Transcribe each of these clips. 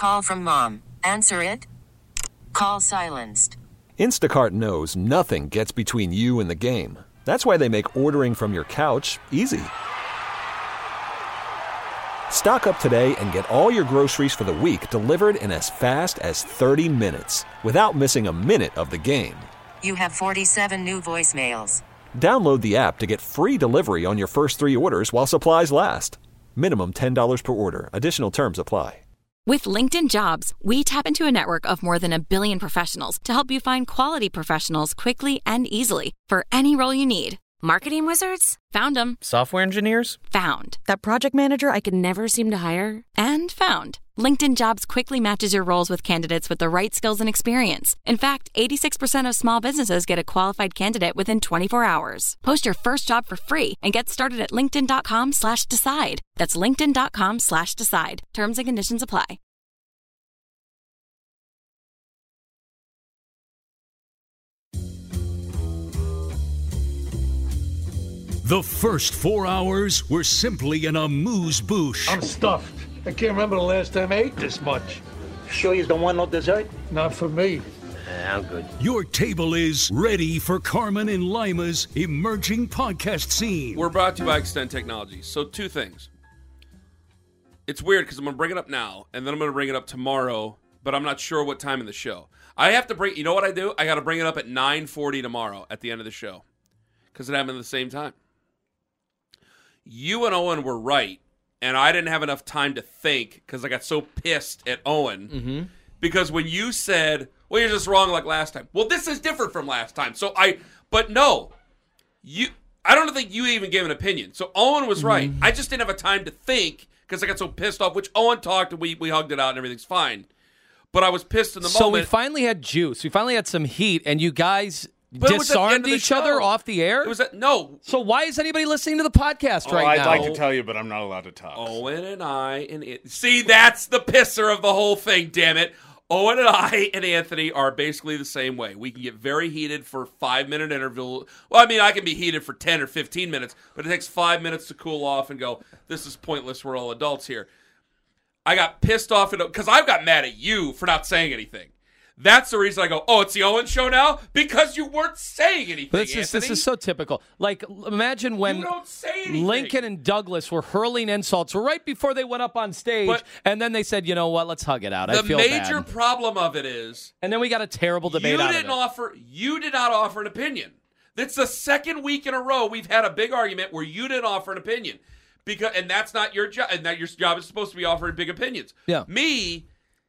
Call from mom. Answer it. Call silenced. Instacart knows nothing gets between you and the game. That's why they make ordering from your couch easy. Stock up today and get all your groceries for the week delivered in as fast as 30 minutes without missing a minute of the game. You have 47 new voicemails. Download the app to get free delivery on your first 3 orders while supplies last. Minimum $10 per order. Additional terms apply. With LinkedIn Jobs, we tap into a network of more than 1 billion professionals to help you find quality professionals quickly and easily for any role you need. Marketing wizards? Found them. Software engineers? Found. That project manager I could never seem to hire? And found. LinkedIn Jobs quickly matches your roles with candidates with the right skills and experience. In fact, 86% of small businesses get a qualified candidate within 24 hours. Post your first job for free and get started at linkedin.com/decide. That's linkedin.com/decide. Terms and conditions apply. The first 4 hours were simply an amuse-bouche. I'm stuffed. I can't remember the last time I ate this much. Sure you don't want no dessert? Not for me. I'm good. Your table is ready for Carmen and Lima's emerging podcast scene. We're brought to you by Extend Technologies. So 2 things. It's weird because I'm going to bring it up now, and then I'm going to bring it up tomorrow, but I'm not sure what time in the show. I have to bring, you know what I do? I got to bring it up at 9:40 tomorrow at the end of the show because it happened at the same time. You and Owen were right, and I didn't have enough time to think because I got so pissed at Owen. Because when you said, well, you're just wrong like last time. Well, this is different from last time. But no, I don't think you even gave an opinion. So Owen was right. I just didn't have a time to think because I got so pissed off, which Owen talked and we hugged it out and everything's fine. But I was pissed in the moment. So we finally had juice. We finally had some heat, and you guys disarmed each other off the air? No. So why is anybody listening to the podcast right now? I'd like to tell you, but I'm not allowed to talk. Owen and I see, that's the pisser of the whole thing, damn it. Owen and I and Anthony are basically the same way. We can get very heated for 5-minute interval. Well, I mean, I can be heated for 10 or 15 minutes, but it takes 5 minutes to cool off and go, this is pointless, we're all adults here. I got pissed off because I've got mad at you for not saying anything. That's the reason I go, oh, it's the Owen show now? Because you weren't saying anything, This is so typical. Like, imagine when you don't say anything. Lincoln and Douglas were hurling insults right before they went up on stage, and then they said, you know what, let's hug it out. I feel bad. The major problem of it is... And then we got a terrible debate out of it. You did not offer an opinion. That's the second week in a row we've had a big argument where you didn't offer an opinion. And that's not your job. And that your job is supposed to be offering big opinions. Yeah. Me...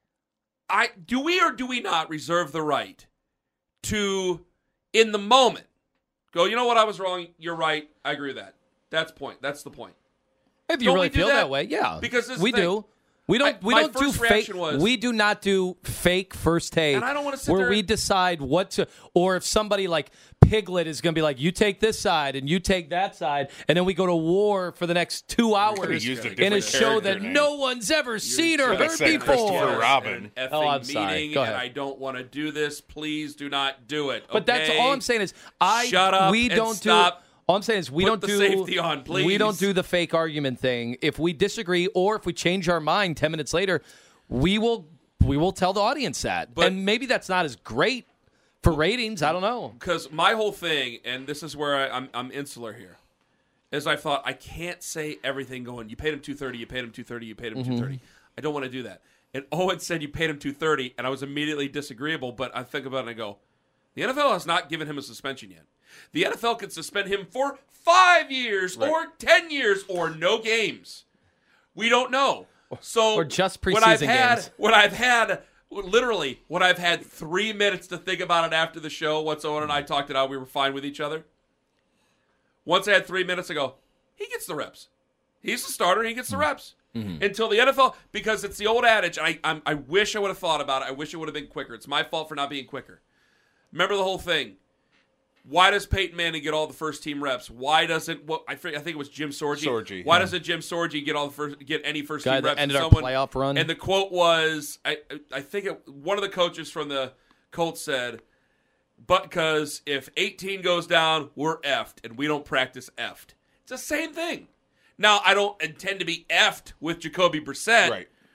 do we or do we not reserve the right to, in the moment, go, you know what, I was wrong, you're right, I agree with that. That's the point. If you really feel that way, yeah. Because we do. We don't do fake. We do not do fake first take. And I don't want to sit where there we decide what to, or if somebody like Piglet is going to be like, you take this side and you take that side, and then we go to war for the next 2 hours in a show that no one's ever seen or heard before. Christopher Robin. I'm sorry. Go ahead. And I don't want to do this. Please do not do it. But that's all I'm saying is shut up. We don't stop. All I'm saying is we Put don't the do safety on, please. We don't do the fake argument thing. If we disagree or if we change our mind 10 minutes later, we will tell the audience that. And maybe that's not as great for ratings. I don't know. Because my whole thing, and this is where I'm insular here, is I thought I can't say everything going, you paid him $230, you paid him $230, you paid him $230. I don't want to do that. And Owen said you paid him $230, and I was immediately disagreeable, but I think about it and I go, the NFL has not given him a suspension yet. The NFL could suspend him for 5 years or 10 years or no games. We don't know. So or just preseason games. When I've had 3 minutes to think about it after the show, once Owen and I talked it out, we were fine with each other. Once I had 3 minutes, I go, he gets the reps. He's the starter. He gets the reps. Until the NFL, because it's the old adage, I wish I would have thought about it. I wish it would have been quicker. It's my fault for not being quicker. Remember the whole thing. Why does Peyton Manning get all the first team reps? Why doesn't I think it was Jim Sorgi? Why doesn't Jim Sorgi get any first team reps? Ended our playoff run. And the quote was, I think one of the coaches from the Colts said, "But because if 18 goes down, we're effed, and we don't practice effed." It's the same thing. Now I don't intend to be effed with Jacoby Brissett, right?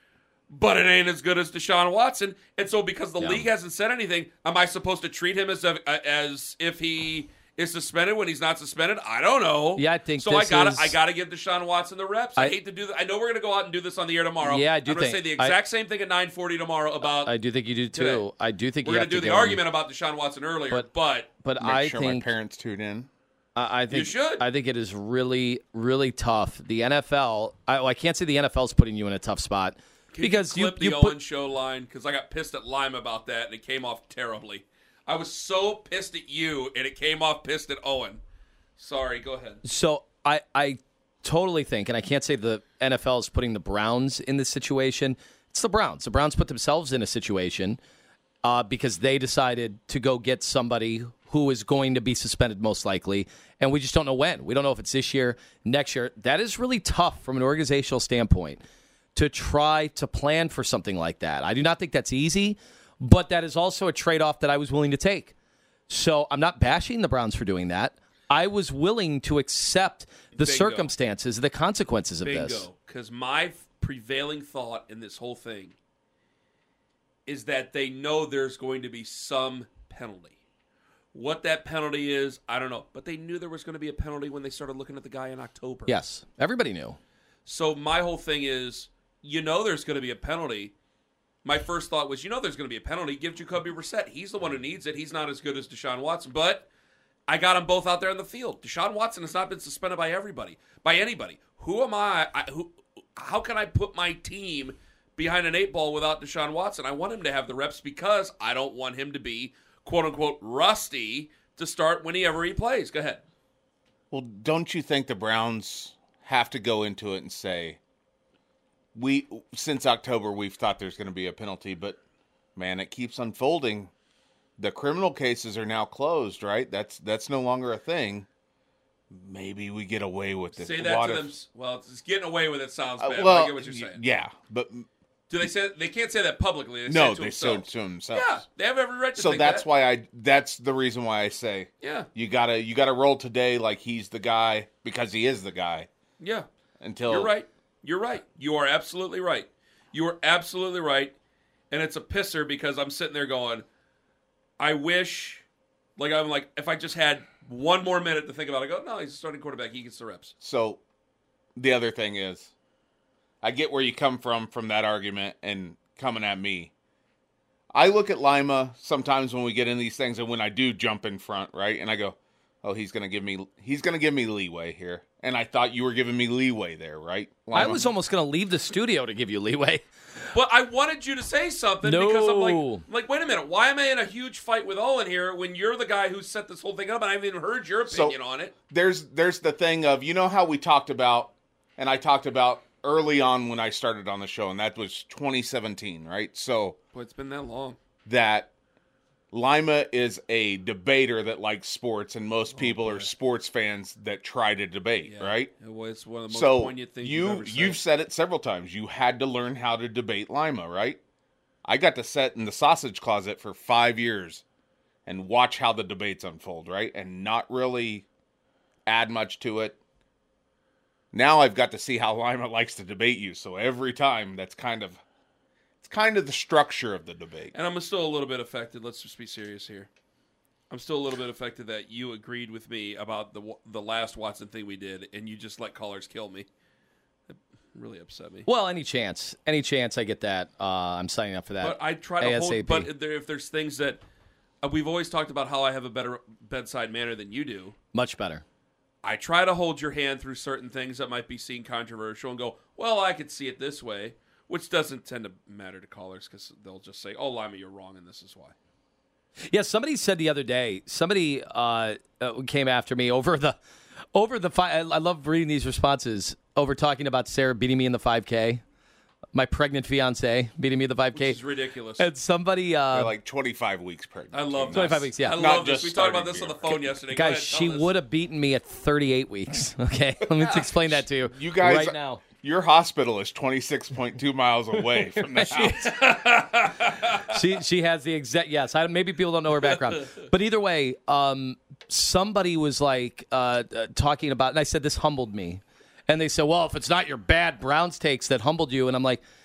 but it ain't as good as Deshaun Watson. And so because the league hasn't said anything, am I supposed to treat him as if he is suspended when he's not suspended? I don't know. Yeah, I think so. I gotta give Deshaun Watson the reps. I hate to do that. I know we're gonna go out and do this on the air tomorrow. Yeah, I do. I'm gonna say the exact same thing at 9:40 tomorrow about. I do think you do too. Today. I do think we're you gonna have do to the argument about Deshaun Watson earlier, but make sure my parents tune in. I think you should. I think it is really, really tough. The NFL. I can't say the NFL's putting you in a tough spot because you clip the Owen show line because I got pissed at Lima about that and it came off terribly. I was so pissed at you and it came off pissed at Owen. Sorry, go ahead. So I totally think, and I can't say the NFL is putting the Browns in this situation. It's the Browns. The Browns put themselves in a situation because they decided to go get somebody who is going to be suspended most likely, and we just don't know when. We don't know if it's this year, next year. That is really tough from an organizational standpoint to try to plan for something like that. I do not think that's easy, but that is also a trade-off that I was willing to take. So I'm not bashing the Browns for doing that. I was willing to accept the circumstances, the consequences of this. Bingo. Because my prevailing thought in this whole thing is that they know there's going to be some penalty. What that penalty is, I don't know. But they knew there was going to be a penalty when they started looking at the guy in October. Yes, everybody knew. So my whole thing is, there's going to be a penalty. My first thought was, there's going to be a penalty. Give Jacoby Brissett. He's the one who needs it. He's not as good as Deshaun Watson. But I got them both out there on the field. Deshaun Watson has not been suspended by anybody. Who am I? How can I put my team behind an 8-ball without Deshaun Watson? I want him to have the reps because I don't want him to be, quote-unquote, rusty to start whenever he plays. Go ahead. Well, don't you think the Browns have to go into it and say, since October, we've thought there's going to be a penalty, but, man, it keeps unfolding. The criminal cases are now closed, right? That's no longer a thing. Maybe we get away with it. Say that to them. Well, it's getting away with it sounds bad. Well, I get what you're saying. Yeah, but do they say they can't say that publicly? No, they say it to themselves. Yeah, they have every right to. So think that's that. why that's the reason why I say, you gotta roll today like he's the guy because he is the guy. Yeah. Until you're right. You're right. You are absolutely right. You are absolutely right. And it's a pisser because I'm sitting there going, I wish, if I just had one more minute to think about it, I go, no, he's a starting quarterback. He gets the reps. So the other thing is, I get where you come from that argument and coming at me. I look at Lima sometimes when we get in these things and when I do jump in front, right? And I go, oh, he's going to give me leeway here. And I thought you were giving me leeway there, right? Lima? I was almost going to leave the studio to give you leeway. But I wanted you to say something because I'm like, wait a minute. Why am I in a huge fight with Owen here when you're the guy who set this whole thing up and I haven't even heard your opinion on it? There's the thing of, how we talked about, and I talked about early on when I started on the show, and that was 2017, right? So, boy, it's been that long. That Lima is a debater that likes sports, and most people are sports fans that try to debate, right? It's one of the most poignant things you've said it several times. You had to learn how to debate Lima, right? I got to sit in the sausage closet for 5 years and watch how the debates unfold, right? And not really add much to it. Now I've got to see how Lima likes to debate you. So every time, that's kind of the structure of the debate. And I'm still a little bit affected. Let's just be serious here. I'm still a little bit affected that you agreed with me about the last Watson thing we did, and you just let callers kill me. It really upset me. Well, any chance I get that, I'm signing up for that. But I try to hold. But if there's things that we've always talked about, how I have a better bedside manner than you do. Much better. I try to hold your hand through certain things that might be seen controversial and go, well, I could see it this way, which doesn't tend to matter to callers because they'll just say, oh, Lima, you're wrong, and this is why. Yeah, somebody said the other day, somebody came after me over the I love reading these responses over talking about Sarah beating me in the 5K. My pregnant fiance beating me in the 5K. Which is ridiculous. And somebody... You're like 25 weeks pregnant. I love 25 weeks, yeah. I love this. We talked about this on the phone yesterday. Guys, she would have beaten me at 38 weeks. Okay, let me explain that to you. You guys, right now. Your hospital is 26.2 miles away from the house. She has the exact... Yes, maybe people don't know her background. But either way, somebody was like talking about... And I said, this humbled me. And they said, well, if it's not your bad Browns takes that humbled you. And I'm like,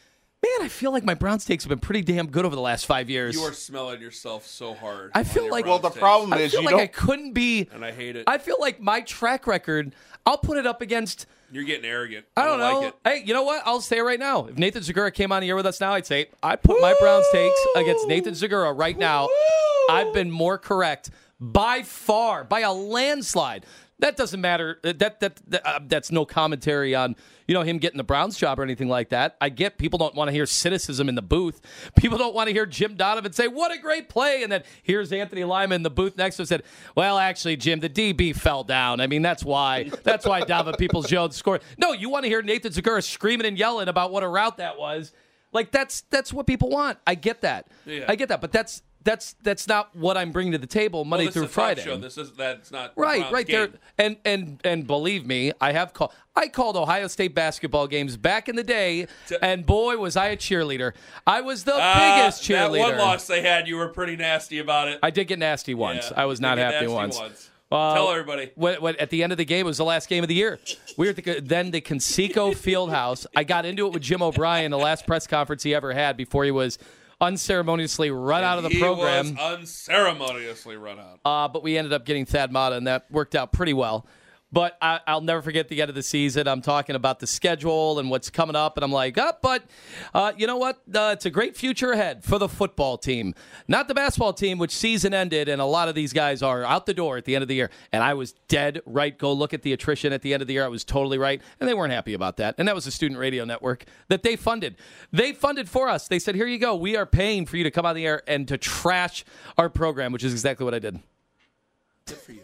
Man, I feel like my Browns takes have been pretty damn good over the last 5 years. You are smelling yourself so hard. I feel like Well, the problem is you don't. I couldn't be. And I hate it. I feel like my track record, I'll put it up against. You're getting arrogant. I don't know. Like it. Hey, you know what? I'll say it right now. If Nathan Zegura came on the air with us now, I'd say I put my Browns takes against Nathan Zegura right now. I've been more correct by far, by a landslide. That doesn't matter. That's no commentary on him getting the Browns job or anything like that. I get people don't want to hear cynicism in the booth. People don't want to hear Jim Donovan say, "What a great play," and then here's Anthony Lima in the booth next to him said, "Well, actually, Jim, the DB fell down. I mean, that's why Donovan Peoples-Jones scored." No, you want to hear Nathan Zegura screaming and yelling about what a route that was. Like that's what people want. I get that. Yeah. I get that, but that's not what I'm bringing to the table Monday through Friday. Show. That's not right there. Game. And believe me, I called Ohio State basketball games back in the day, and boy was I a cheerleader. I was the biggest cheerleader. That one loss they had, you were pretty nasty about it. I did get nasty once. I was not happy once. Tell everybody. At the end of the game, it was the last game of the year. We were then the Conseco Fieldhouse. I got into it with Jim O'Brien, the last press conference he ever had before he was unceremoniously run out of the program. He was unceremoniously run out. But we ended up getting Thad Matta, and that worked out pretty well. But I'll never forget the end of the season. I'm talking about the schedule and what's coming up, and I'm like, but you know what? It's a great future ahead for the football team. Not the basketball team, which season ended, and a lot of these guys are out the door at the end of the year. And I was dead right. Go look at the attrition at the end of the year. I was totally right, and they weren't happy about that. And that was the Student Radio Network that they funded. They funded for us. They said, here you go. We are paying for you to come on the air and to trash our program, which is exactly what I did. Good for you.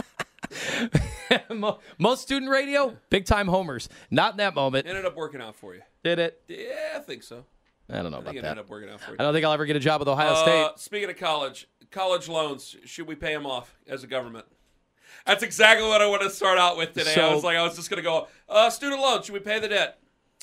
Most student radio, big-time homers. Not in that moment. Ended up working out for you. Did it? Yeah, I think so. I don't know about that. Ended up working out for you. I don't think I'll ever get a job with Ohio State. Speaking of college loans, should we pay them off as a government? That's exactly what I want to start out with today. I was just going to go, student loans, should we pay the debt?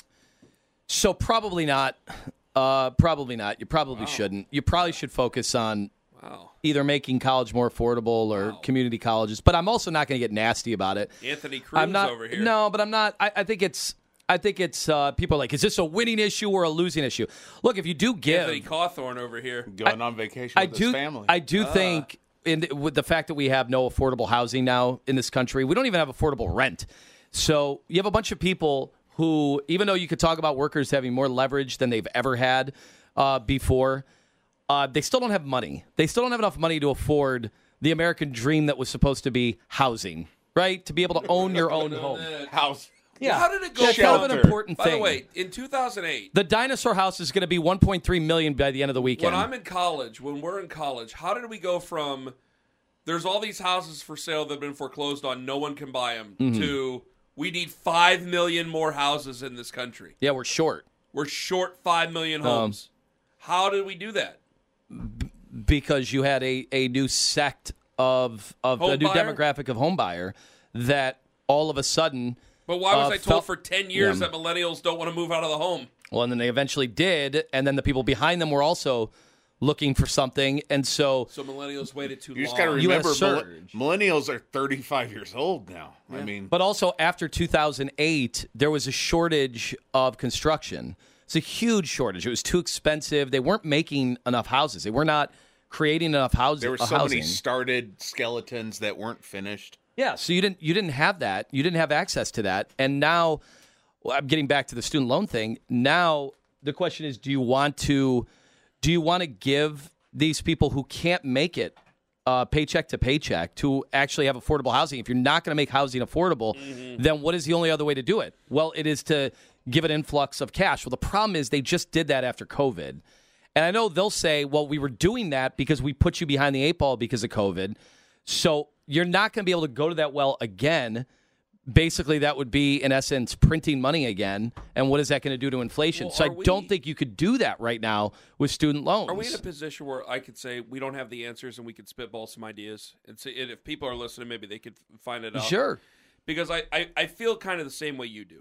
So probably not. Probably not. You probably shouldn't. You probably should focus on either making college more affordable or community colleges. But I'm also not going to get nasty about it. Anthony Cruz over here. No, but I'm not. I think it's people are like, is this a winning issue or a losing issue? Look, if you do give. Anthony Cawthorn over here. Going on vacation with his family. I do think with the fact that we have no affordable housing now in this country, we don't even have affordable rent. So you have a bunch of people who, even though you could talk about workers having more leverage than they've ever had before, they still don't have money. They still don't have enough money to afford the American dream that was supposed to be housing, right? To be able to own your own home. House. Yeah. How did it go? That's kind of an important thing. By the way, in 2008, the dinosaur house is going to be $1.3 million by the end of the weekend. When we're in college, how did we go from there's all these houses for sale that have been foreclosed on, no one can buy them, to we need 5 million more houses in this country? Yeah, we're short. We're short 5 million homes. How did we do that? Because you had a new sect of a new demographic of home buyer that all of a sudden. But why was I told for 10 years that millennials don't want to move out of the home? Well, and then they eventually did, and then the people behind them were also looking for something, and so millennials waited too long. You just got to remember, millennials are 35 years old now. Yeah. I mean, but also after 2008, there was a shortage of construction. It's a huge shortage. It was too expensive. They weren't making enough houses. They were not creating enough houses. There were so many started skeletons that weren't finished. Yeah, so you didn't have that. You didn't have access to that. And now, I'm getting back to the student loan thing. Now the question is, do you want to give these people who can't make it paycheck to paycheck to actually have affordable housing? If you're not going to make housing affordable, then what is the only other way to do it? Well, it is to give an influx of cash. Well, the problem is they just did that after COVID. And I know they'll say, well, we were doing that because we put you behind the eight ball because of COVID. So you're not going to be able to go to that well again. Basically, that would be, in essence, printing money again. And what is that going to do to inflation? Well, so I don't think you could do that right now with student loans. Are we in a position where I could say we don't have the answers and we could spitball some ideas? And see, if people are listening, maybe they could find it out. Sure. Because I feel kind of the same way you do.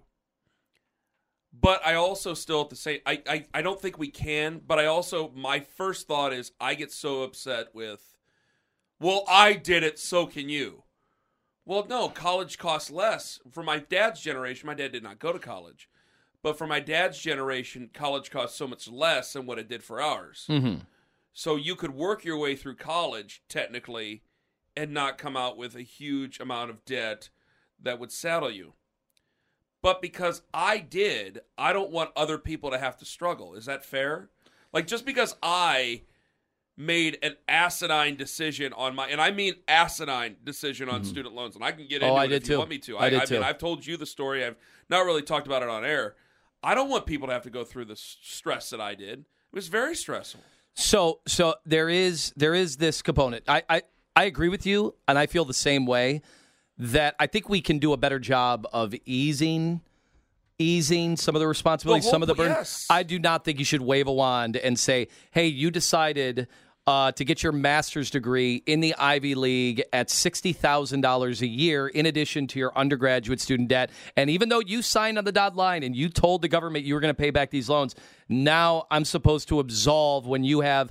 But I also still at the same, I don't think we can, but my first thought is I get so upset with, well, I did it, so can you. Well, no, college costs less. For my dad's generation, my dad did not go to college. But for my dad's generation, college cost so much less than what it did for ours. So you could work your way through college, technically, and not come out with a huge amount of debt that would saddle you. But because I did, I don't want other people to have to struggle. Is that fair? Like, just because I made an asinine decision on and I mean asinine decision on student loans, and I can get into it if you want me to. I did too. I've told you the story. I've not really talked about it on air. I don't want people to have to go through the stress that I did. It was very stressful. So there is this component. I agree with you, and I feel the same way, that I think we can do a better job of easing some of the responsibilities, some of the burden. Yes. I do not think you should wave a wand and say, hey, you decided to get your master's degree in the Ivy League at $60,000 a year in addition to your undergraduate student debt. And even though you signed on the dotted line and you told the government you were going to pay back these loans, now I'm supposed to absolve when you have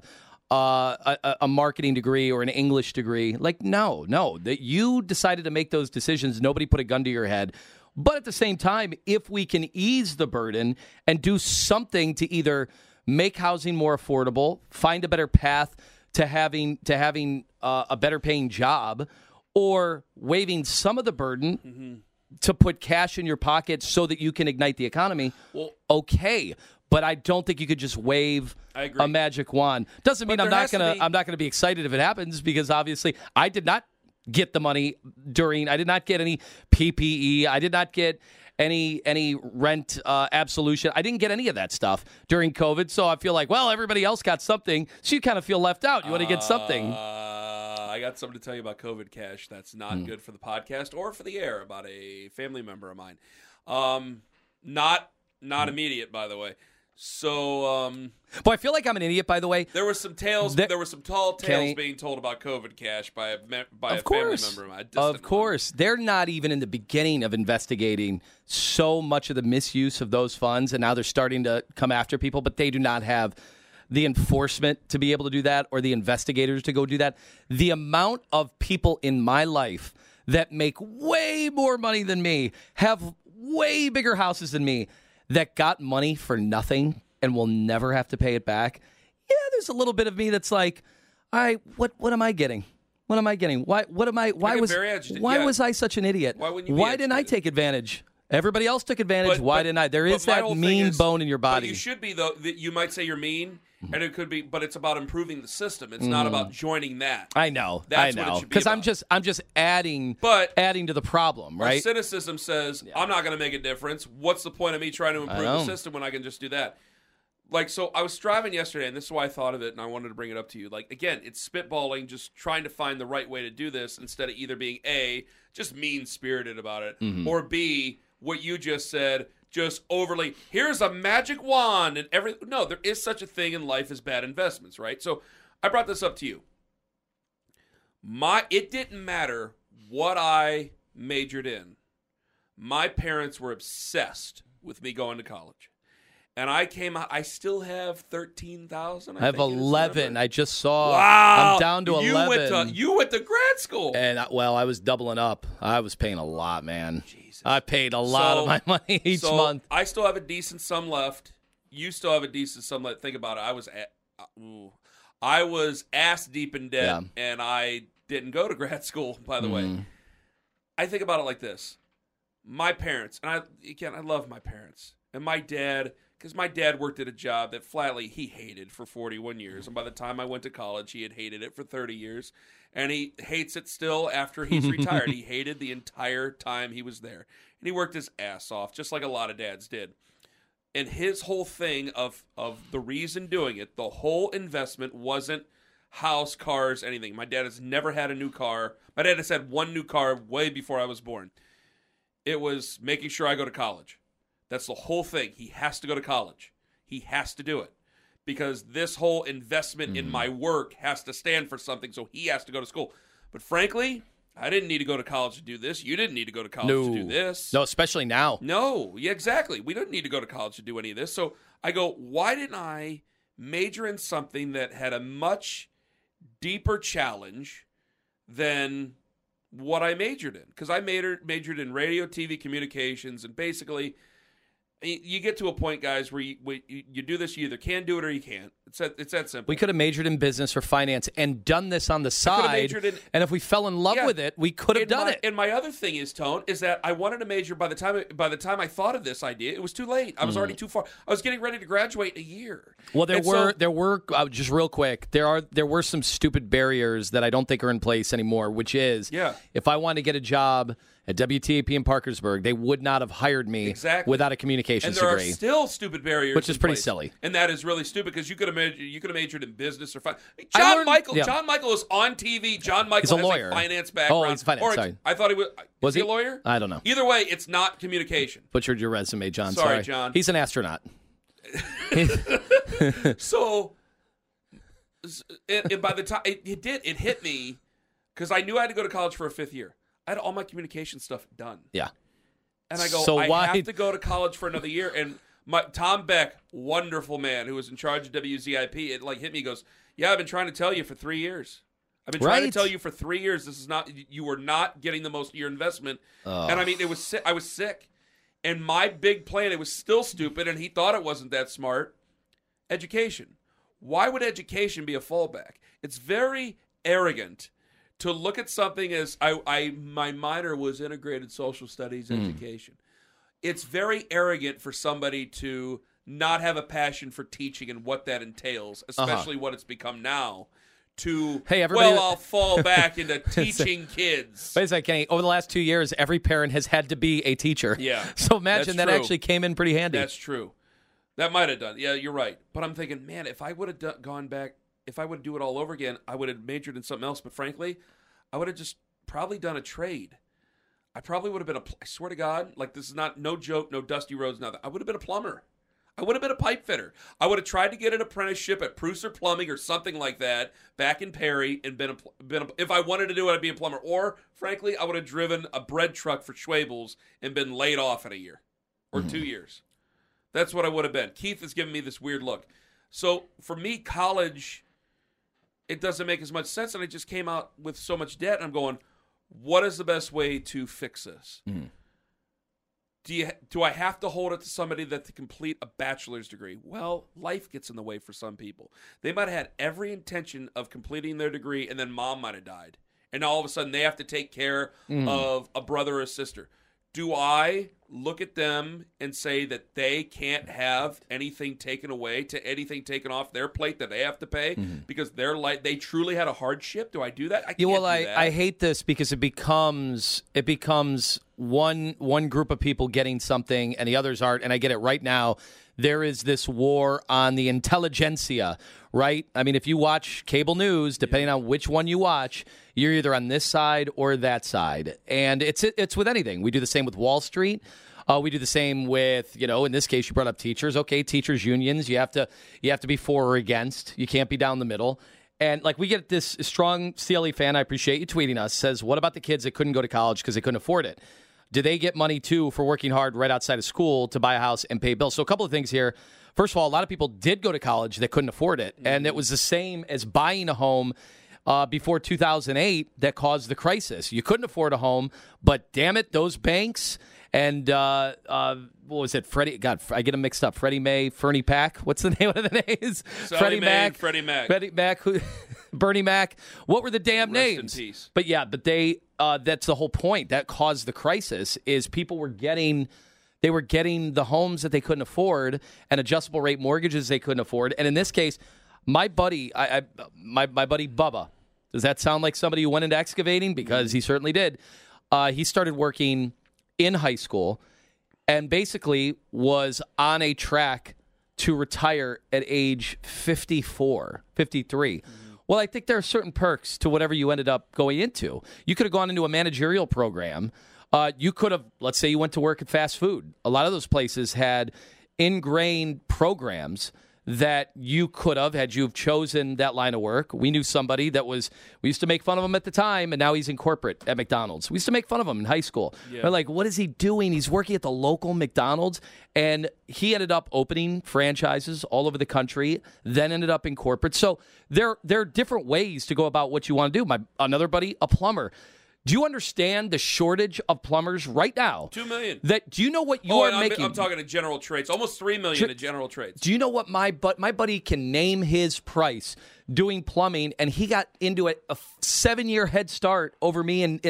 a marketing degree or an English degree. Like, no, that you decided to make those decisions. Nobody put a gun to your head. But at the same time, if we can ease the burden and do something to either make housing more affordable, find a better path to having a better paying job, or waiving some of the burden to put cash in your pocket so that you can ignite the economy, okay. But I don't think you could just wave a magic wand. Doesn't mean I'm not gonna be excited if it happens, because obviously I did not get the money I did not get any PPE. I did not get any rent absolution. I didn't get any of that stuff during COVID. So I feel like, well, everybody else got something, so you kind of feel left out. You want to get something. I got something to tell you about COVID cash that's not good for the podcast or for the air, about a family member of mine. Not immediate, by the way. So, Boy, I feel like I'm an idiot, by the way. There were some tales. There were some tall tales being told about COVID cash by a family member of mine. Of course, they're not even in the beginning of investigating so much of the misuse of those funds, and now they're starting to come after people. But they do not have the enforcement to be able to do that, or the investigators to go do that. The amount of people in my life that make way more money than me, have way bigger houses than me, that got money for nothing and will never have to pay it back. Yeah, there's a little bit of me that's like, all right, what am I getting? What am I getting? Why was I such an idiot? Why didn't I take advantage? Everybody else took advantage. Why didn't I? There is that mean bone in your body. But you should be, though. You might say you're mean, and it could be, but it's about improving the system. It's not about joining that. I know. That's what it should be. Because I'm just adding to the problem, right? Our cynicism says, I'm not going to make a difference. What's the point of me trying to improve the system when I can just do that? Like, so I was striving yesterday, and this is why I thought of it, and I wanted to bring it up to you. Like, again, it's spitballing, just trying to find the right way to do this, instead of either being A, just mean-spirited about it, or B, what you just said, just overly, here's a magic wand and everything. No, there is such a thing in life as bad investments, right? So I brought this up to you. It didn't matter what I majored in. My parents were obsessed with me going to college. And I came out, I still have 13,000. I have 11. I just saw. Wow. I'm down to 11. You went to grad school. And, I was doubling up. I was paying a lot, man. Jesus. I paid a lot of my money each month. I still have a decent sum left. You still have a decent sum left. Think about it. I was ass deep in debt, and I didn't go to grad school, by the way. I think about it like this. My parents, and I love my parents. And my dad, because my dad worked at a job that flatly he hated for 41 years. And by the time I went to college, he had hated it for 30 years. And he hates it still after he's retired. He hated the entire time he was there. And he worked his ass off, just like a lot of dads did. And his whole thing of the reason doing it, the whole investment wasn't house, cars, anything. My dad has never had a new car. My dad has had one new car way before I was born. It was making sure I go to college. That's the whole thing. He has to go to college. He has to do it. Because this whole investment in my work has to stand for something, so he has to go to school. But frankly, I didn't need to go to college to do this. You didn't need to go to college to do this. No, especially now. No, yeah, exactly. We didn't need to go to college to do any of this. So I go, why didn't I major in something that had a much deeper challenge than what I majored in? Because I majored in radio, TV, communications, and basically You get to a point, guys, where you do this, you either can do it or you can't. It's that simple. We could have majored in business or finance and done this on the side. And if we fell in love with it, we could have done it. And my other thing is, Tone, is that I wanted to major by the time I thought of this idea, it was too late. I was already too far. I was getting ready to graduate in a year. Well, there were just real quick. There were some stupid barriers that I don't think are in place anymore. Which is, if I wanted to get a job at WTAP in Parkersburg, they would not have hired me without a communications degree. And there are still stupid barriers, which is pretty silly. And that is really stupid because you could have majored in business or finance. John Michael is on TV. John Michael has a finance background. Oh, he's finance. Sorry, I thought he was. Was he a lawyer? I don't know. Either way, it's not communication. Butchered your resume, John. Sorry, John. He's an astronaut. So, and by the time it hit me because I knew I had to go to college for a 5th year. I had all my communication stuff done. Yeah. And I go, I have to go to college for another year. And Tom Beck, wonderful man who was in charge of WZIP, it hit me. He goes, I've been trying to tell you for 3 years. I've been trying to tell you for 3 years. This is not, you were not getting the most of your investment. And I mean, I was sick. And my big plan, it was still stupid, and he thought it wasn't that smart. Education. Why would education be a fallback? It's very arrogant to look at something as my minor was integrated social studies education. It's very arrogant for somebody to not have a passion for teaching and what that entails, especially what it's become now. I'll fall back into teaching kids. Wait a second, Kenny. Over the last 2 years, every parent has had to be a teacher. Yeah. So imagine that actually came in pretty handy. That's true. That might have done. Yeah, you're right. But I'm thinking, man, if I would have gone back, if I would do it all over again, I would have majored in something else. But frankly, I would have just probably done a trade. I probably would have been I swear to God, this is no joke, no dusty roads, nothing. I would have been a plumber. I would have been a pipe fitter. I would have tried to get an apprenticeship at Pruser Plumbing or something like that back in Perry and been if I wanted to do it, I'd be a plumber. Or, frankly, I would have driven a bread truck for Schwabels and been laid off in a year or 2 years. That's what I would have been. Keith is giving me this weird look. So, for me, college, it doesn't make as much sense, and I just came out with so much debt, and I'm going, what is the best way to fix this? Do I have to hold it to somebody to complete a bachelor's degree? Well, life gets in the way for some people. They might have had every intention of completing their degree, and then mom might have died. And all of a sudden, they have to take care of a brother or a sister. Do I look at them and say that they can't have anything taken away, anything taken off their plate that they have to pay because they truly had a hardship? Do I do that? I can't do that. I hate this because it becomes one group of people getting something and the others aren't. And I get it right now. There is this war on the intelligentsia, right? I mean, if you watch cable news, depending on which one you watch, you're either on this side or that side. And it's with anything. We do the same with Wall Street. We do the same with, in this case, you brought up teachers. Okay, teachers unions, you have to be for or against. You can't be down the middle. And we get this strong CLE fan, I appreciate you tweeting us, says, what about the kids that couldn't go to college because they couldn't afford it? Do they get money, too, for working hard right outside of school to buy a house and pay bills? So a couple of things here. First of all, a lot of people did go to college that couldn't afford it. And it was the same as buying a home before 2008 that caused the crisis. You couldn't afford a home, but damn it, those banks and what was it? Freddie? God, I get them mixed up. Freddie Mae, Fernie Pack. What's the name of the names? Freddie Mac. Freddie Mac. Bernie Mac. What were the damn names? Rest in peace. But yeah, they. That's the whole point. That caused the crisis. Is people were getting the homes that they couldn't afford and adjustable rate mortgages they couldn't afford. And in this case, my buddy, my buddy Bubba. Does that sound like somebody who went into excavating? Because he certainly did. He started working in high school and basically was on a track to retire at age 54, 53. Well, I think there are certain perks to whatever you ended up going into. You could have gone into a managerial program. You could have, let's say you went to work at fast food. A lot of those places had ingrained programs that you could have, had you have chosen that line of work. We knew somebody we used to make fun of him at the time, and now he's in corporate at McDonald's. We used to make fun of him in high school. Yeah. We're like, what is he doing? He's working at the local McDonald's, and he ended up opening franchises all over the country, then ended up in corporate. So there are different ways to go about what you want to do. Another buddy, a plumber, Do you understand the shortage of plumbers right now? 2 million. Do you know what you are making? I'm talking in general trades. Almost 3 million in general trades. Do you know what my buddy can name his price doing plumbing, and he got into it a 7-year head start over me in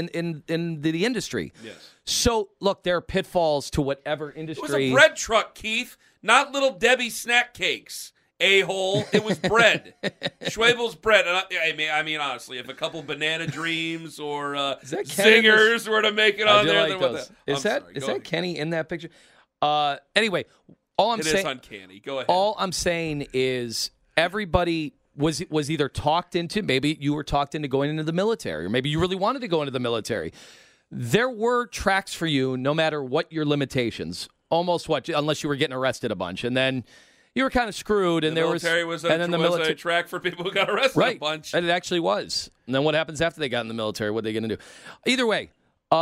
the industry. Yes. So look, there are pitfalls to whatever industry. It was a bread truck, Keith, not Little Debbie snack cakes. A-hole. It was bread. Schwabel's bread. And I mean, honestly, if a couple Banana Dreams or Zingers were to make it on there, then what the... Is that Kenny in that picture? Anyway, it is uncanny. Go ahead. All I'm saying is everybody was either talked into, maybe you were talked into going into the military, or maybe you really wanted to go into the military. There were tracks for you no matter what your limitations. Almost unless you were getting arrested a bunch. And then... you were kind of screwed, and the military was a track for people who got arrested a bunch. And it actually was. And then what happens after they got in the military? What are they going to do? Either way,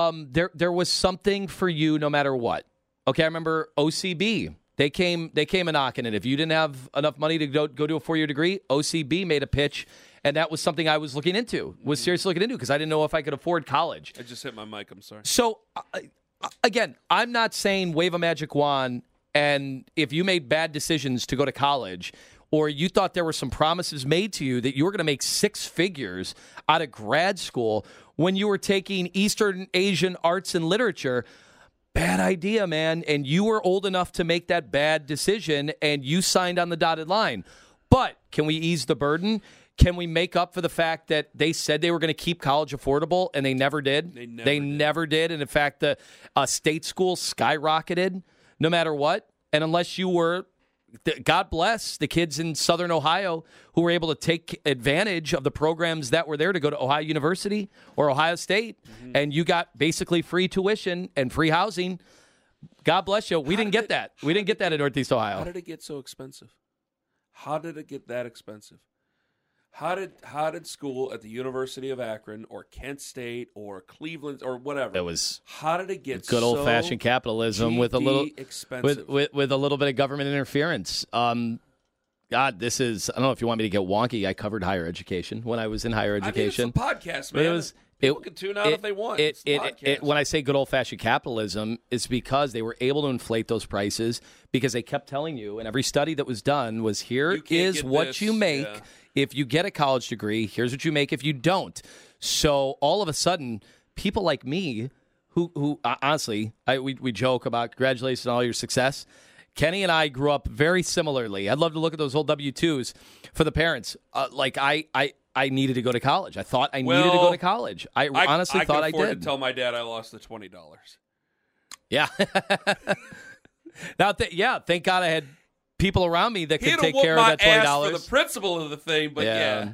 there was something for you no matter what. Okay, I remember OCB. They came a knocking it. If you didn't have enough money to go do a 4-year degree, OCB made a pitch, and that was something I was seriously looking into because I didn't know if I could afford college. I just hit my mic. I'm sorry. So, again, I'm not saying wave a magic wand. And if you made bad decisions to go to college, or you thought there were some promises made to you that you were going to make 6 figures out of grad school when you were taking Eastern Asian arts and literature, bad idea, man. And you were old enough to make that bad decision, and you signed on the dotted line. But can we ease the burden? Can we make up for the fact that they said they were going to keep college affordable, and they never did? They never did. And, in fact, the state schools skyrocketed. No matter what, and unless you were, God bless the kids in Southern Ohio who were able to take advantage of the programs that were there to go to Ohio University or Ohio State, and you got basically free tuition and free housing. God bless you. We didn't get that. We didn't get that in Northeast Ohio. How did it get so expensive? How did it get that expensive? How did school at the University of Akron or Kent State or Cleveland or whatever? It was. How did it get good old fashioned capitalism with a little expensive? with a little bit of government interference? God, this is. I don't know if you want me to get wonky. I covered higher education when I was in higher education. I mean, it's a podcast, man. People can tune out if they want. When I say good old fashioned capitalism, it's because they were able to inflate those prices because they kept telling you, and every study that was done was here is what you make. Yeah. If you get a college degree, here's what you make if you don't. So all of a sudden, people like me, who honestly, we joke about congratulations on all your success. Kenny and I grew up very similarly. I'd love to look at those old W-2s for the parents. I needed to go to college. I thought I needed to go to college. I honestly thought I did. I could afford to tell my dad I lost the $20. Yeah. Now, thank God I had people around me that could take care of that $20 for the principle of the thing, but yeah.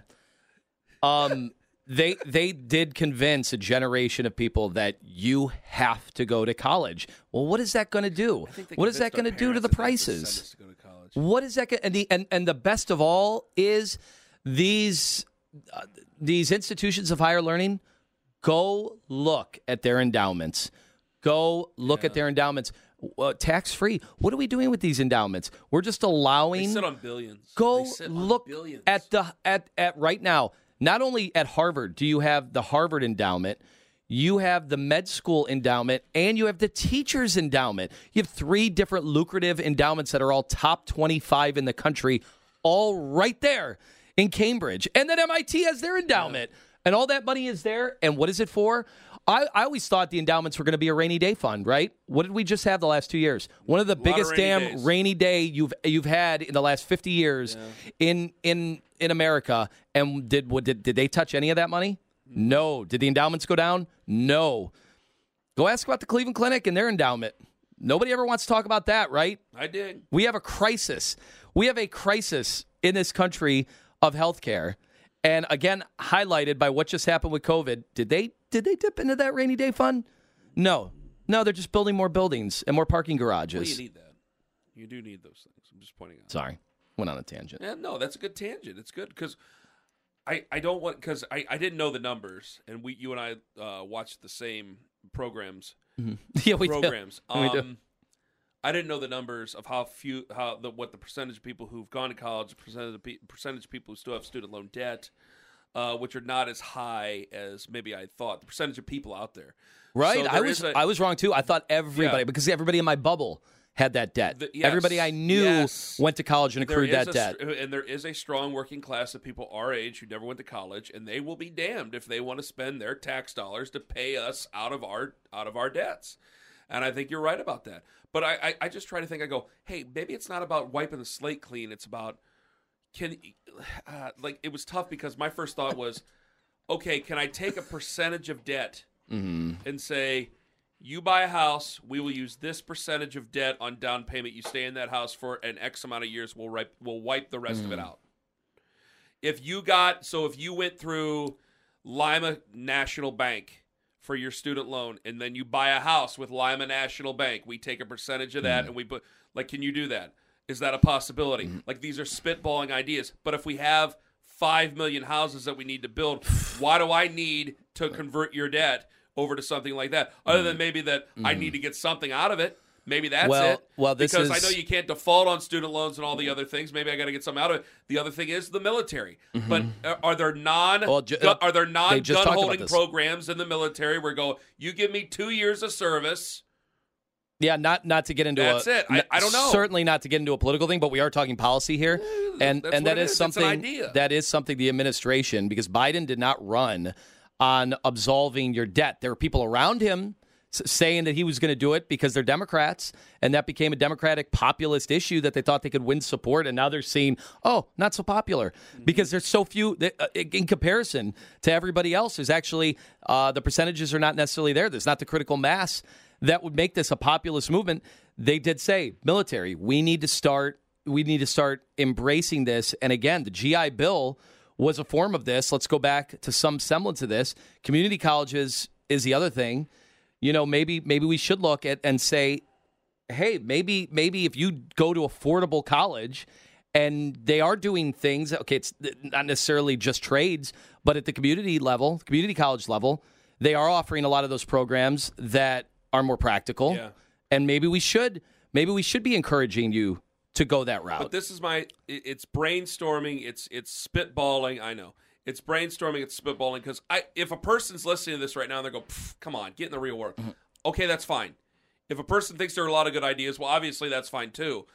They did convince a generation of people that you have to go to college. Well, what is that going to do? What is that going to do to the prices? What is that? And the best of all is these institutions of higher learning. Go look at their endowments. Go look at their endowments. Tax-free. What are we doing with these endowments? We're just allowing. They sit on billions. Go look at right now. Not only at Harvard do you have the Harvard endowment, you have the med school endowment, and you have the teachers endowment. You have 3 different lucrative endowments that are all top 25 in the country, all right there in Cambridge. And then MIT has their endowment. And all that money is there. And what is it for? I always thought the endowments were going to be a rainy day fund, right? What did we just have the last 2 years? One of the biggest damn rainy day you've had in the last 50 years in America. And did they touch any of that money? No. Did the endowments go down? No. Go ask about the Cleveland Clinic and their endowment. Nobody ever wants to talk about that, right? I did. We have a crisis. We have a crisis in this country of healthcare. And again, highlighted by what just happened with COVID. Did they dip into that rainy day fund? No, they're just building more buildings and more parking garages. Well, you need that. You do need those things. I'm just pointing out. Sorry, went on a tangent. Yeah, no, that's a good tangent. It's good because I didn't know the numbers, and you and I watched the same programs. Mm-hmm. Yeah, we do. We do. I didn't know the numbers of what the percentage of people who've gone to college, percentage of people who still have student loan debt, which are not as high as maybe I thought. The percentage of people out there. Right. So I was wrong too. I thought everybody, because everybody in my bubble had that debt. Everybody I knew went to college and accrued that debt. And there is a strong working class of people our age who never went to college, and they will be damned if they want to spend their tax dollars to pay us out of our debts. And I think you're right about that. But I just try to think, I go, hey, maybe it's not about wiping the slate clean. It's about, it was tough because my first thought was, okay, can I take a percentage of debt and say, you buy a house, we will use this percentage of debt on down payment. You stay in that house for an X amount of years, we'll wipe the rest of it out. If you went through Lima National Bank for your student loan, and then you buy a house with Lima National Bank, we take a percentage of that, and we put, can you do that? Is that a possibility? These are spitballing ideas. But if we have 5 million houses that we need to build, why do I need to convert your debt over to something like that? Other than maybe that I need to get something out of it. Maybe that's it. Well, because I know you can't default on student loans and all the other things. Maybe I got to get something out of it. The other thing is the military. But are there non-gun holding programs in the military where you give me 2 years of service? Yeah, not to get into that's it. I don't know. Certainly not to get into a political thing, but we are talking policy here, and that is something the administration, because Biden did not run on absolving your debt. There were people around him saying that he was going to do it because they're Democrats, and that became a Democratic populist issue that they thought they could win support, and now they're seeing, not so popular because there's so few in comparison to everybody else. There's actually the percentages are not necessarily there. There's not the critical mass that would make this a populist movement. They did say, military, we need to start embracing this. And again, the GI Bill was a form of this. Let's go back to some semblance of this. Community colleges is the other thing. Maybe we should look at and say, hey, maybe if you go to affordable college and they are doing things, okay, it's not necessarily just trades, but at the community level, community college level, they are offering a lot of those programs that are more practical. Yeah. And maybe we should be encouraging you to go that route. But this is it's brainstorming, it's spitballing, I know. It's brainstorming, it's spitballing, because if a person's listening to this right now and they go, come on, get in the real world. Okay, that's fine. If a person thinks there are a lot of good ideas, well, obviously that's fine too.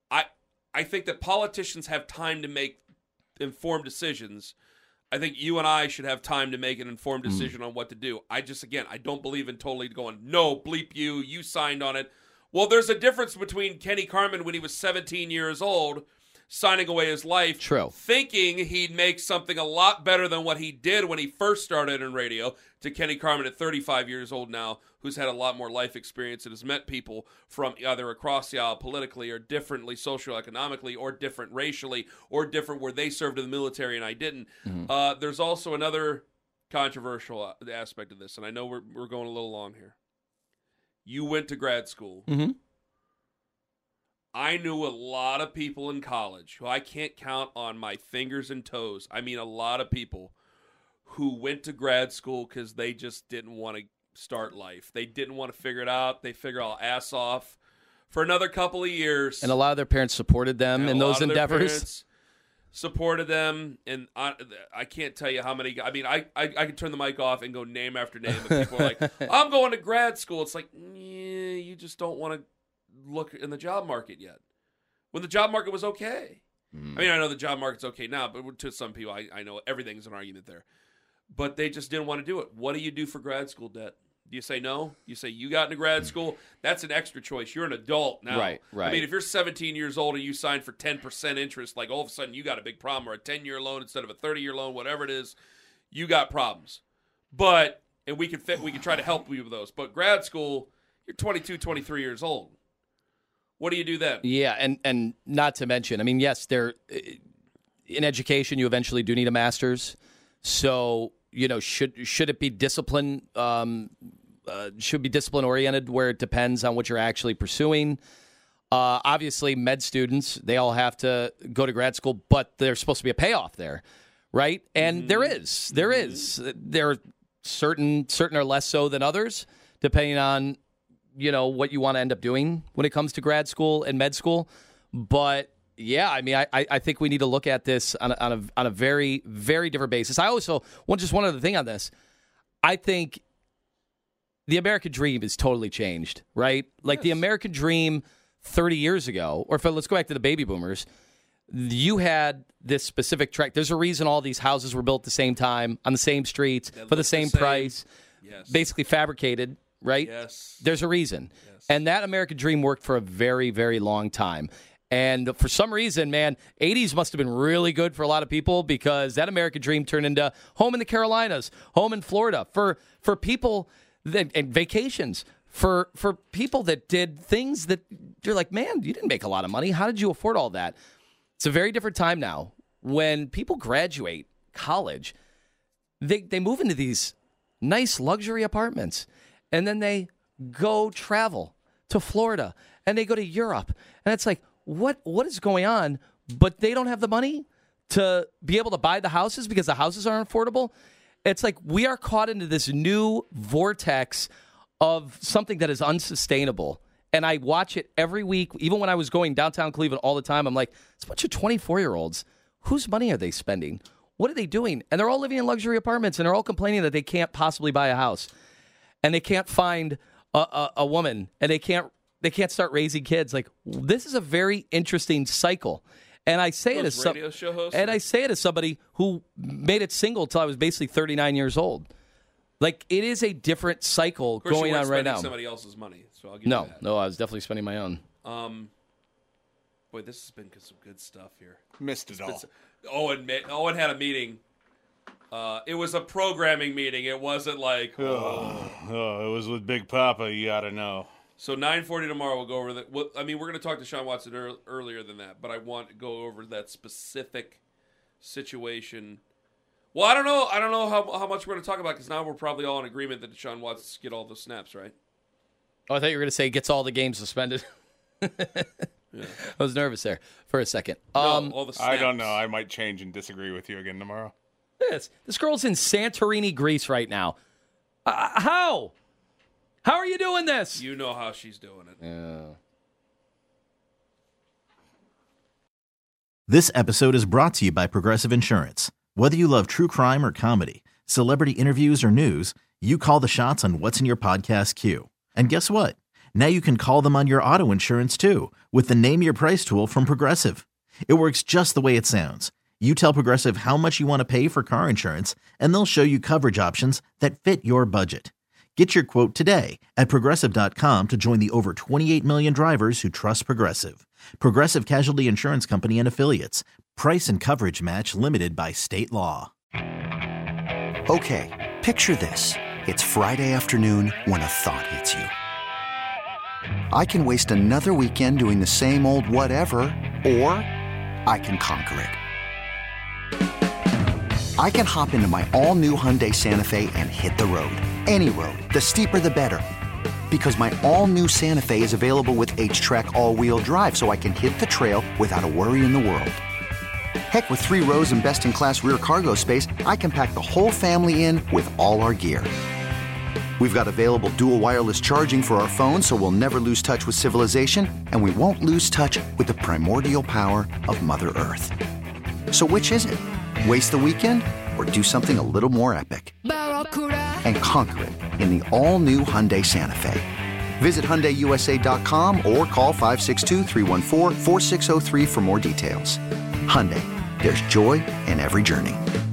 I think that politicians have time to make informed decisions. I think you and I should have time to make an informed decision on what to do. I don't believe in totally going, no, bleep you signed on it. Well, there's a difference between Kenny Carmen when he was 17 years old, signing away his life, thinking he'd make something a lot better than what he did when he first started in radio, to Kenny Carmen at 35 years old now, who's had a lot more life experience and has met people from either across the aisle politically or differently socioeconomically or different racially or different where they served in the military and I didn't. There's also another controversial aspect of this, and I know we're going a little long here. You went to grad school. I knew a lot of people in college who I can't count on my fingers and toes. I mean, a lot of people who went to grad school because they just didn't want to start life. They didn't want to figure it out. They figure all ass off for another couple of years. And a lot of their parents supported them in those endeavors. Supported them, and I can't tell you how many. I mean, I could turn the mic off and go name after name, and people are like, I'm going to grad school. It's like, yeah, you just don't want to look in the job market yet. When the job market was okay. I mean, I know the job market's okay now, but to some people, I know everything's an argument there. But they just didn't want to do it. What do you do for grad school debt? Do you say no? You say you got into grad school? That's an extra choice. You're an adult now. Right. I mean, if you're 17 years old and you signed for 10% interest, like all of a sudden you got a big problem, or a 10-year loan instead of a 30-year loan, whatever it is, you got problems. And we can try to help you with those. But grad school, you're 22, 23 years old. What do you do then? Yeah, and not to mention, I mean, yes, in education you eventually do need a master's. So, should it be discipline? Should be discipline oriented, where it depends on what you're actually pursuing. Obviously, med students, they all have to go to grad school, but there's supposed to be a payoff there, right? And there is. There are certain are less so than others, depending on what you want to end up doing when it comes to grad school and med school. But Yeah, I mean, I think we need to look at this on a very, very different basis. I also want just one other thing on this. I think the American dream is totally changed, right? Like the American dream 30 years ago, or let's go back to the baby boomers, you had this specific track. There's a reason all these houses were built at the same time, on the same streets, for the same price, basically fabricated, right? Yes. There's a reason. Yes. And that American dream worked for a very, very long time. And for some reason, man, 80s must have been really good for a lot of people because that American dream turned into home in the Carolinas, home in Florida, for people and vacations, for people that did things that you're like, man, you didn't make a lot of money. How did you afford all that? It's a very different time now. When people graduate college, they move into these nice luxury apartments, and then they go travel to Florida, and they go to Europe, and it's like, what is going on? But they don't have the money to be able to buy the houses because the houses aren't affordable. It's like we are caught into this new vortex of something that is unsustainable. And I watch it every week. Even when I was going downtown Cleveland all the time, I'm like, it's a bunch of 24-year-olds. Whose money are they spending? What are they doing? And they're all living in luxury apartments, and they're all complaining that they can't possibly buy a house. And they can't find a woman, and they can't start raising kids. Like, this is a very interesting cycle. And I say it as somebody who made it single till I was basically 39 years old. Like, it is a different cycle going on right now. Somebody else's money, so I'll give you that. No, I was definitely spending my own. Boy, this has been some good stuff here. Missed it all. Owen had a meeting. It was a programming meeting. It wasn't like... it was with Big Papa, you gotta know. So 9:40 tomorrow, we'll go over that. We're going to talk to Sean Watson earlier than that, but I want to go over that specific situation. Well, I don't know how much we're going to talk about because now we're probably all in agreement that Deshaun Watson gets all the snaps, right? Oh, I thought you were going to say gets all the games suspended. Yeah. I was nervous there for a second. All the snaps. I don't know. I might change and disagree with you again tomorrow. This girl's in Santorini, Greece right now. How? How are you doing this? You know how she's doing it. Yeah. This episode is brought to you by Progressive Insurance. Whether you love true crime or comedy, celebrity interviews or news, you call the shots on what's in your podcast queue. And guess what? Now you can call them on your auto insurance too with the Name Your Price tool from Progressive. It works just the way it sounds. You tell Progressive how much you want to pay for car insurance, and they'll show you coverage options that fit your budget. Get your quote today at Progressive.com to join the over 28 million drivers who trust Progressive. Progressive Casualty Insurance Company and Affiliates. Price and coverage match limited by state law. Okay, picture this. It's Friday afternoon when a thought hits you. I can waste another weekend doing the same old whatever, or I can conquer it. I can hop into my all-new Hyundai Santa Fe and hit the road. Any road. The steeper, the better. Because my all-new Santa Fe is available with H-Track all-wheel drive, so I can hit the trail without a worry in the world. Heck, with 3 rows and best-in-class rear cargo space, I can pack the whole family in with all our gear. We've got available dual wireless charging for our phones, so we'll never lose touch with civilization, and we won't lose touch with the primordial power of Mother Earth. So which is it? Waste the weekend or do something a little more epic? And conquer it in the all-new Hyundai Santa Fe. Visit HyundaiUSA.com or call 562-314-4603 for more details. Hyundai, there's joy in every journey.